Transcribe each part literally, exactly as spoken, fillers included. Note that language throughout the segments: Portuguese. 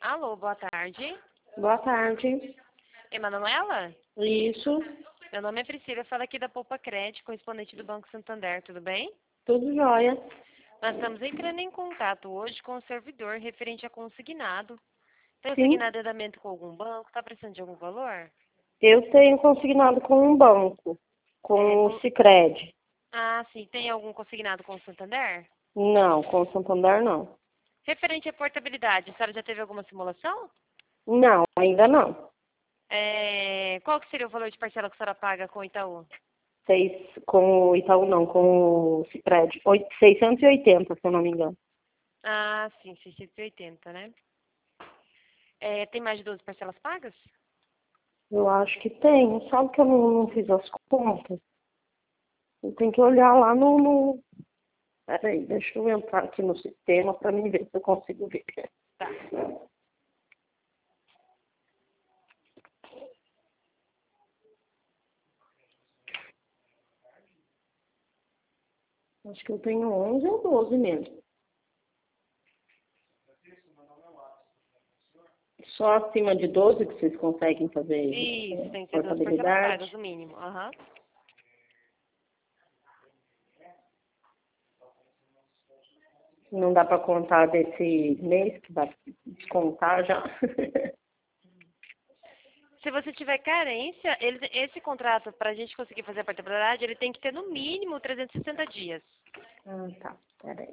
Alô, boa tarde. Boa tarde. Emanuela? Isso, Meu nome é Priscila, eu falo aqui da Poupa Crédito, correspondente do Banco Santander, tudo bem? tudo jóia. Nós estamos entrando em contato hoje com o servidor referente a consignado. Tem Sim, consignado com algum banco? Está precisando de algum valor? eu tenho consignado com um banco, É, com o com... Sicredi. Ah, sim. Tem algum consignado com o Santander? Não, com o Santander não. Referente à portabilidade, a senhora já teve alguma simulação? Não, ainda não. É, qual que seria o valor de parcela que a senhora paga com o Itaú? Seis, com o Itaú não, com o Sicredi. Oito- seiscentos e oitenta, se eu não me engano. Ah, sim, seiscentos e oitenta, né? É, tem mais de doze parcelas pagas? Eu acho que tem. Sabe que eu não, não fiz as contas? Eu tenho que olhar lá no... no... Peraí, deixa eu entrar aqui no sistema para mim ver se eu consigo ver. Tá. Acho que eu tenho onze ou doze mesmo. Só acima de doze que vocês conseguem fazer Isso, é, tem que ser doze parcelas pagas, portabilidade. o mínimo. Aham. Não dá para contar desse mês, que vai descontar já. Se você tiver carência, ele- esse contrato, para a gente conseguir fazer a portabilidade, ele tem que ter no mínimo trezentos e sessenta dias. Ah, tá. Peraí.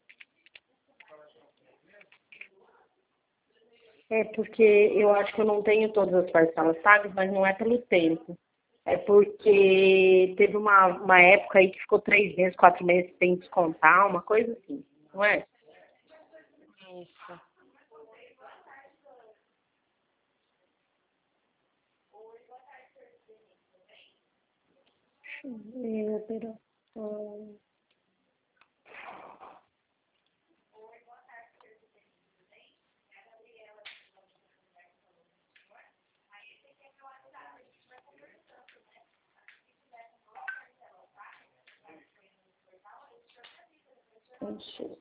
É porque eu acho que eu não tenho todas as parcelas pagas, mas não é pelo tempo. É porque teve uma, uma época aí que ficou três meses, quatro meses sem descontar, uma coisa assim, não é? Isso. Deixa eu ver, operação. Deixa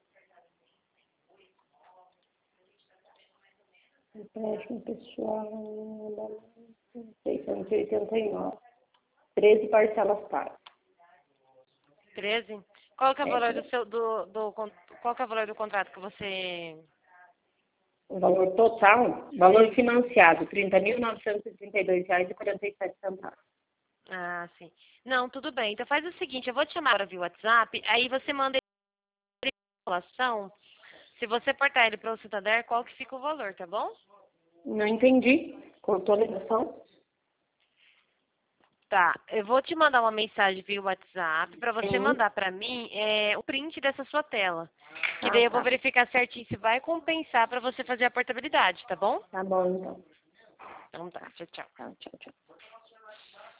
Empréstimo pessoal, seiscentos e oitenta e nove. treze parcelas pagas. treze? Qual que é o É, valor do seu do, do con- qual que é o valor do contrato que você o valor total, valor financiado, trinta mil novecentos e trinta e dois reais e quarenta e sete centavos. Ah, sim. Não, tudo bem. Então faz o seguinte, eu vou te chamar para via WhatsApp, aí você manda a informação. Se você portar ele para o Santander, qual que fica o valor, tá bom? Não entendi. Cortou a ligação? Tá, eu vou te mandar uma mensagem via WhatsApp para você Sim. mandar para mim é, o print dessa sua tela. Que Ah, daí eu vou tá. verificar certinho se vai compensar para você fazer a portabilidade, tá bom? Tá bom, então. Então tá, tchau, tchau. Tá, tchau, tchau.